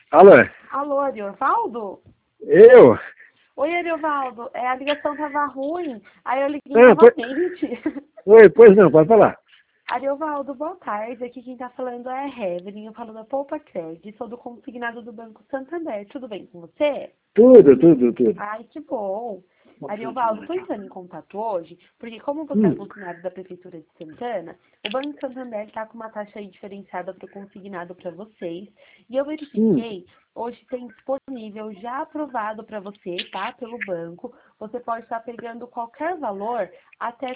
Alô? Alô, Ariovaldo? Eu? Oi, Ariovaldo. A ligação tava ruim, aí eu liguei Ah, pois... novamente. Oi, pois não, pode falar. Ariovaldo, boa tarde. Aqui quem tá falando é a Evelyn. Eu falo da Poupa Cred, sou do consignado do Banco Santander. Tudo bem com você? Tudo. Ai, que bom. Ariovaldo, estou entrando em contato hoje, porque como você é Hum, funcionário da Prefeitura de Santana, o Banco Santander está com uma taxa aí diferenciada para o consignado para vocês. E eu hum. verifiquei, hoje tem disponível, já aprovado para você, tá? Pelo banco. Você pode estar pegando qualquer valor até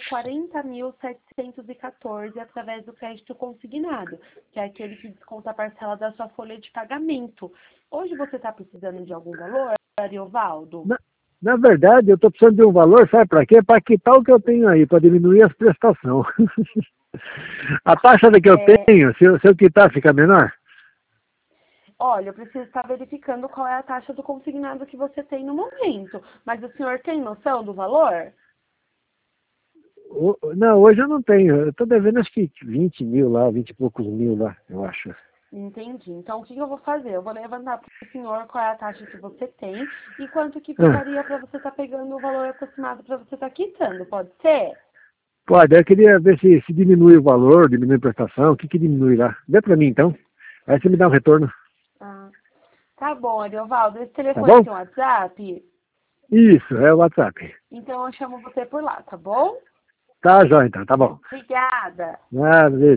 40.714 através do crédito consignado, que é aquele que desconta a parcela da sua folha de pagamento. Hoje você está precisando de algum valor, Ariovaldo? Na, na verdade, eu estou precisando de um valor, sabe para quê? Para quitar o que eu tenho aí, para diminuir as prestações. A taxa da que eu É, tenho, se eu quitar, fica menor? olha, eu preciso estar verificando qual é a taxa do consignado que você tem no momento. Mas o senhor tem noção do valor? Não, hoje eu não tenho. Eu estou devendo acho que 20 mil lá, 20 e poucos mil lá, eu acho. Entendi. Então, o que eu vou fazer? Eu vou levantar para o senhor qual é a taxa que você tem e quanto que Ah, ficaria para você estar pegando o valor aproximado para você estar quitando, pode ser? pode, eu queria ver se diminui o valor, diminui a prestação, o que diminui lá. Vê para mim então. Aí você me dá um retorno, Ah, tá bom, Ariovaldo. Esse tá telefone bom? tem WhatsApp? Isso, é o WhatsApp. Então, eu chamo você por lá, tá bom? Tá, jóia então, tá bom. Obrigada. Nada,